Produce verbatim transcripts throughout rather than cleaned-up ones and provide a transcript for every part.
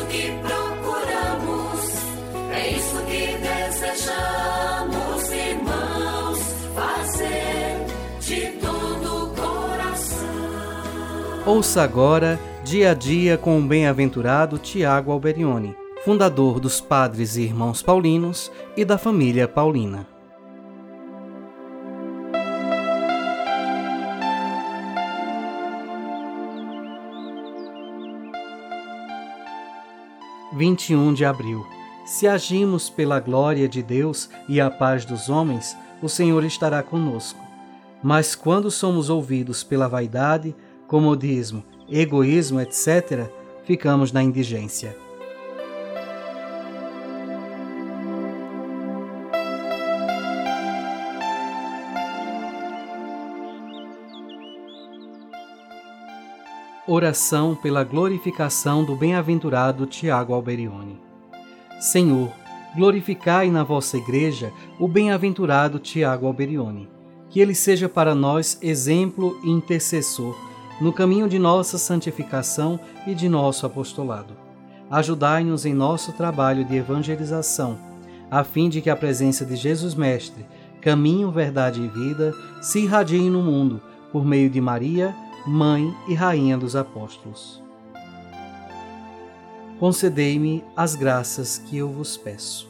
que procuramos, é isso que desejamos, irmãos, fazer de todo o coração. Ouça agora Dia a Dia com o bem-aventurado Tiago Alberione, fundador dos Padres e Irmãos Paulinos e da família Paulina. vinte e um de abril. Se agimos pela glória de Deus e a paz dos homens, o Senhor estará conosco. Mas quando somos ouvidos pela vaidade, comodismo, egoísmo, etcétera, ficamos na indigência. Oração pela glorificação do bem-aventurado Tiago Alberione. Senhor, glorificai na vossa Igreja o bem-aventurado Tiago Alberione, que ele seja para nós exemplo e intercessor no caminho de nossa santificação e de nosso apostolado. Ajudai-nos em nosso trabalho de evangelização, a fim de que a presença de Jesus Mestre, caminho, verdade e vida, se irradie no mundo por meio de Maria, Mãe e Rainha dos Apóstolos. Concedei-me as graças que eu vos peço.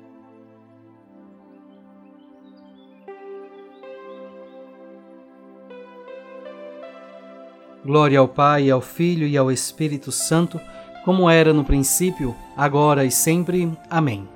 Glória ao Pai, ao Filho e ao Espírito Santo, como era no princípio, agora e sempre. Amém.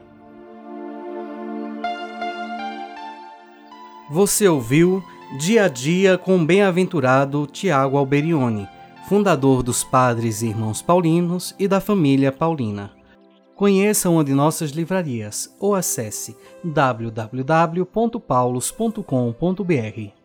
Você ouviu Dia a Dia com o bem-aventurado Tiago Alberione, fundador dos Padres e Irmãos Paulinos e da família Paulina. Conheça uma de nossas livrarias ou acesse w w w ponto paulos ponto com ponto b r.